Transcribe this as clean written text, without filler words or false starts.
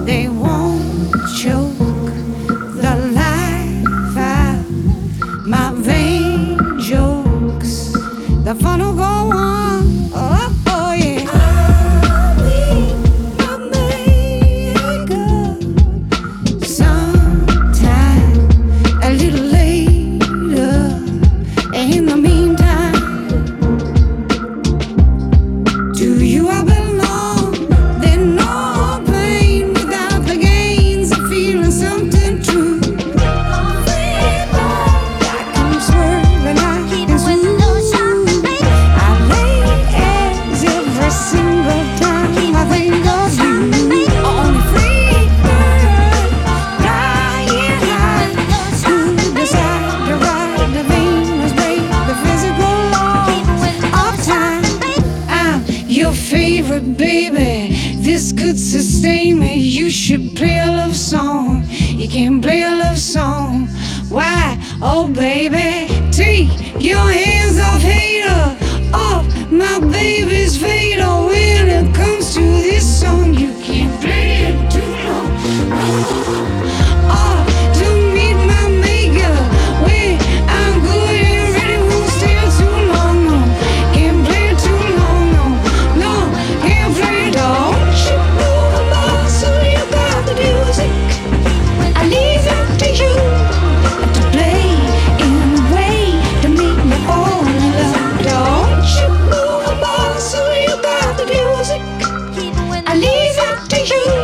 They won't choke the life out my vain jokes. The fun will go on. Oh, oh yeah. I'll be my makeup sometime a little later. In the meantime, to you I belong. There's no pain without the gains of feeling something true. I can swerve and I can smooth. I lay eggs every single time I think of you. On a free bird, flying high, who decide to ride the Venus, break the physical laws of time. I'm your favorite baby. This could sustain me. You should play a love song. You can't play a love song. Why? Oh baby, take your hands off hater, off my baby's fader. When it comes to this song, you can't play it too long. Oh, to meet my maker, when I'm good and ready, won't stay too long. No, can't play it too long. No, no, can't play it. Don't you move the ball, so you got the music. I leave it to you to play in a way to make me fall in love. Don't you move the ball, so you got the music. I leave it to you